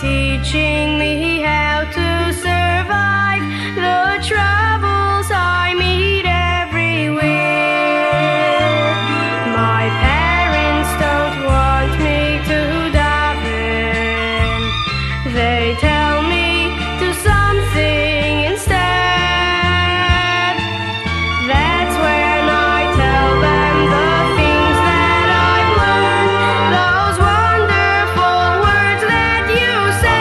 teaching me how to survive the troubles I meet everywhere. My parents don't want me to daven. They tell me do something instead. That's when I tell them the things that I've learned, those wonderful words that you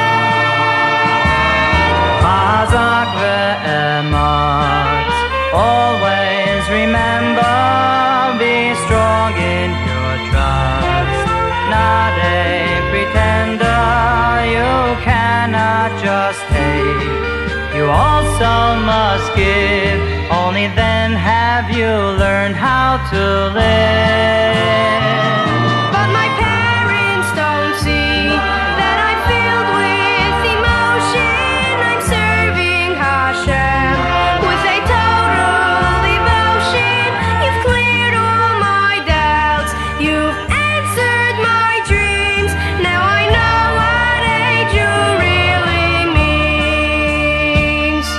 said. Hazak ve'emat, always remember, be strong in your trust, not a pretender. You cannot just take, you also must give. Only then have you learned how to live. But my parents don't see that I'm filled with emotion. I'm serving Hashem with a total devotion. You've cleared all my doubts, you've answered my dreams. Now I know what a Jew really means.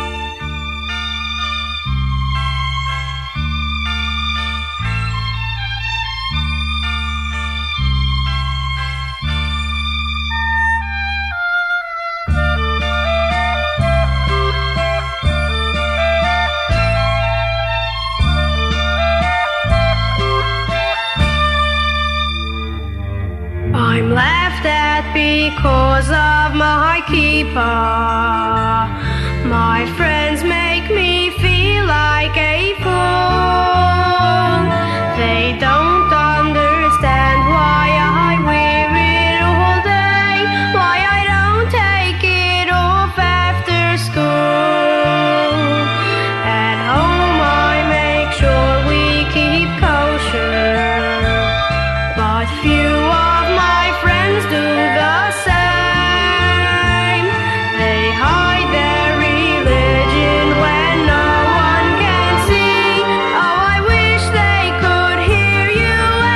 I'm laughed at because of my kippah. My friends make me feel like a fool. They don't understand why I wear it all day, why I don't take it off after school. At home I make sure we keep kosher, but few of my friends do the same. They hide their religion when no one can see. Oh, I wish they could hear you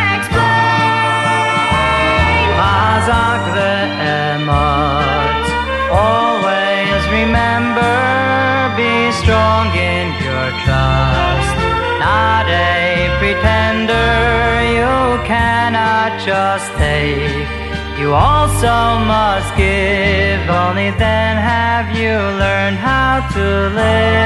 explain. Hazak ve'emat, always remember, be strong in your trust, not a pretender. You cannot just take, you also must give. Only then have you learned how to live.